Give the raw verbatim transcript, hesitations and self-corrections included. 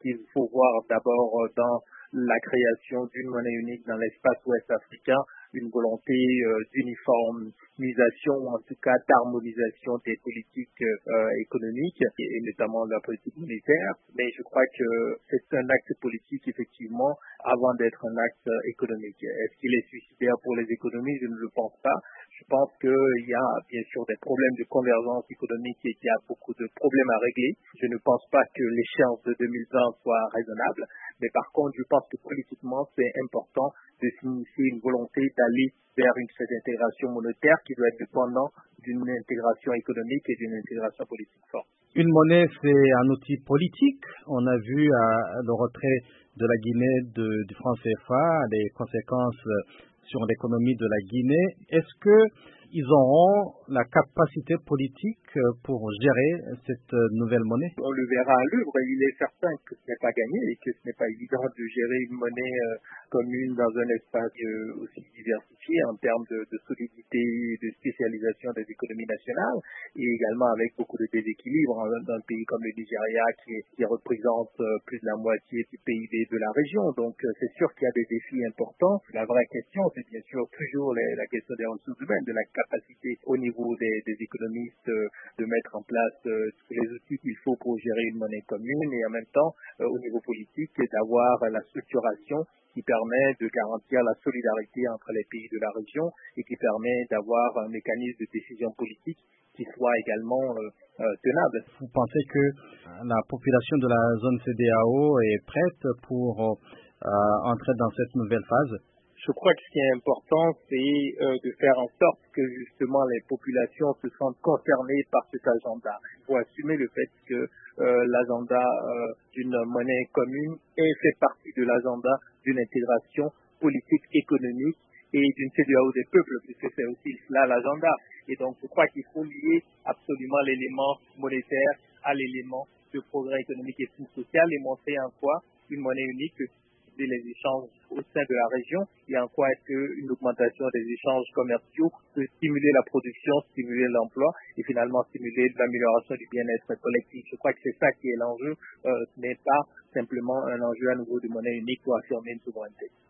qu'il faut voir d'abord euh, dans la création d'une monnaie unique dans l'espace ouest africain, une volonté euh, d'uniformisation, en tout cas d'harmonisation des politiques euh, économiques et, et notamment de la politique monétaire. Mais je crois que c'est un acte politique effectivement avant d'être un acte économique. Est-ce qu'il est suicidaire pour les économies? Je ne le pense pas. Je pense qu'il y a bien sûr des problèmes de convergence économique et qu'il y a beaucoup de problèmes à régler. Je ne pense pas que l'échéance de deux mille vingt soit raisonnable, mais par contre, je pense que politiquement, c'est important de signifier une volonté d'aller vers une cette intégration monétaire qui doit être dépendante d'une intégration économique et d'une intégration politique forte. Une monnaie, c'est un outil politique. On a vu euh, le retrait de la Guinée de, du franc C F A, les conséquences sur l'économie de la Guinée. Est-ce qu'ils auront la capacité politique pour gérer cette nouvelle monnaie? On le verra à l'œuvre. Il est certain que ce n'est pas gagné et que ce n'est pas évident de gérer une monnaie euh, commune dans un espace euh, aussi diversifié en termes de, de solidité et de spécialisation des économies nationales et également avec beaucoup de déséquilibres hein, dans un pays comme le Nigeria qui, qui représente euh, plus de la moitié du P I B de la région. Donc euh, c'est sûr qu'il y a des défis importants. La vraie question, c'est bien sûr toujours les, la question des ressources humaines, de la capacité au niveau des, des économistes euh, de mettre en place euh, les outils qu'il faut pour gérer une monnaie commune et en même temps euh, au niveau politique d'avoir euh, la structuration qui permet de garantir la solidarité entre les pays de la région et qui permet d'avoir un mécanisme de décision politique qui soit également euh, euh, tenable. Vous pensez que la population de la zone C D A O est prête pour euh, entrer dans cette nouvelle phase? Je crois que ce qui est important, c'est euh, de faire en sorte que justement les populations se sentent concernées par cet agenda. Il faut assumer le fait que euh, l'agenda euh, d'une monnaie commune est fait partie de l'agenda d'une intégration politique, économique et d'une C D A O des peuples, puisque c'est aussi là l'agenda. Et donc je crois qu'il faut lier absolument l'élément monétaire à l'élément de progrès économique et social et montrer en quoi une monnaie unique les échanges au sein de la région et en quoi est-ce qu'une augmentation des échanges commerciaux peut stimuler la production, stimuler l'emploi et finalement stimuler l'amélioration du bien-être collectif. Je crois que c'est ça qui est l'enjeu. Euh, ce n'est pas simplement un enjeu à nouveau de monnaie unique pour affirmer une souveraineté.